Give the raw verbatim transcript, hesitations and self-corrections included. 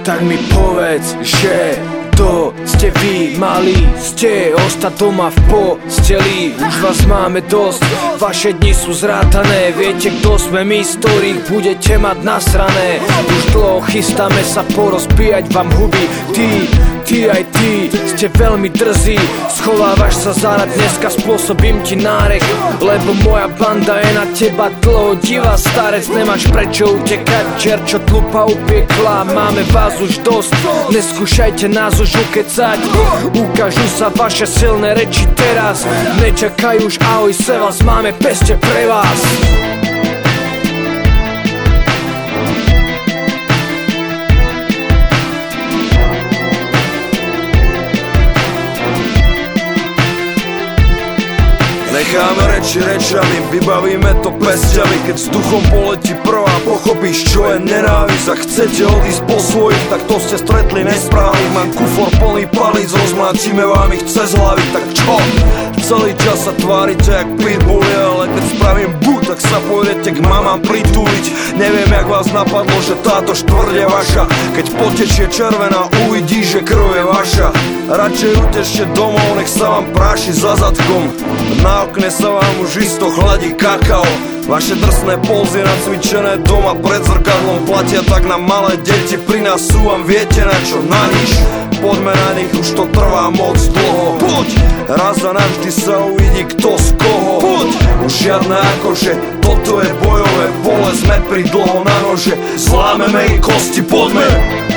Tak mi povedz, že to ste vy, mali ste ostať doma v posteli. Už vás máme dosť, vaše dni sú zrátané. Viete, kto sme my, z ktorých budete mať nasrané. Už dlho chystáme sa porozbíjať vám huby. Ty, ty aj ty, ste veľmi drzí. Schovávaš sa za rad, dneska spôsobím ti nárek. Lebo moja banda je na teba dlho divá. Starec, nemáš prečo utekať, čer čo tlupa upiekla. Máme vás už dosť, neskúšajte nás už ukecať. Ukážu sa vaše silné reči teraz. Nečakaj už, ahoj se vás, máme peste pre vás. Necháme reči rečami, vybavíme to pestiami. Keď vzduchom poletí prvá, pochopíš, čo je nenávisť. A chcete odísť po svojich, tak to ste stretli nesprávnych. Mám kufor plný palíc, rozmláčime vám ich cez hlavy. Tak čo? Celý čas sa tvárite jak pitbulli, ale keď spravím bu, tak sa pôjdete k mamám pritúliť. Neviem, jak vás napadlo, že táto štvrť je vaša. Keď potečie červená, uvidíš, že krv je vaša. Radšej utešte domov, nech sa vám práši za zadkom. Na okne sa vám už isto chladí kakao. Vaše drsné pózy nacvičené doma pred zrkadlom platia tak na malé deti. Pri nás sú vám, viete na čo, na nič. Poďme na nich, už to trvá moc dlho. Poď! Raz a navždy sa uvidí kto z koho. Poď! Už žiadne akože, toto je bojové pole. Sme pri dlho na nože, zlámeme ich kosti, poďme!